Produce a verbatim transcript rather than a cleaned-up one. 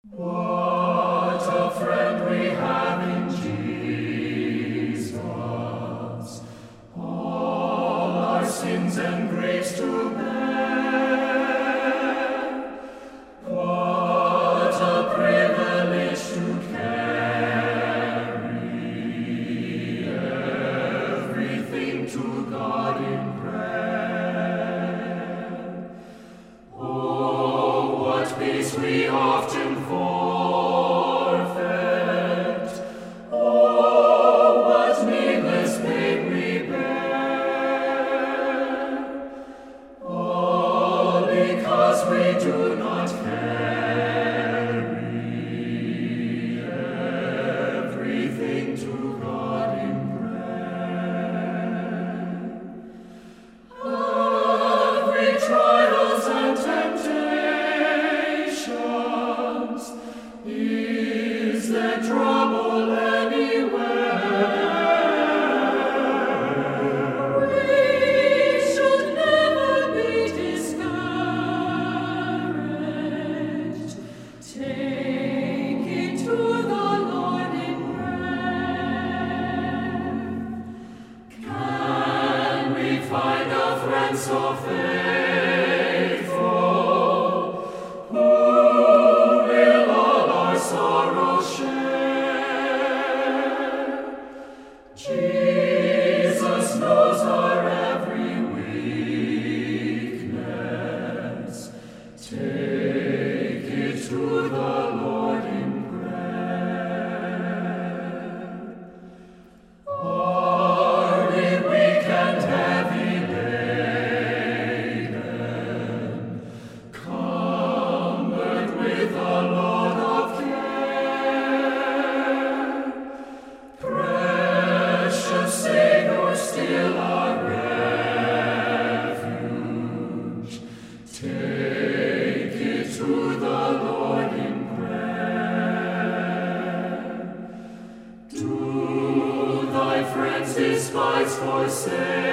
What a friend we have in Jesus, all our sins and griefs to bear. What a privilege to carry everything to God in prayer. Oh, what peace we often forfeit. Oh, what needless pain we bear. All because we do not carry everything to God in prayer. Every trials and temptations, is there trouble anywhere? We should never be discouraged. Take it to the Lord in prayer. Can we find a friend so faithful, who will all our sorrows share? Jesus knows our every weakness. Take it to the Lord in prayer. Are we weak and heavy laden, cumbered with a load of care? Precious Savior, still our refuge. Take it to the Lord in prayer. Do thy friends despise, forsake?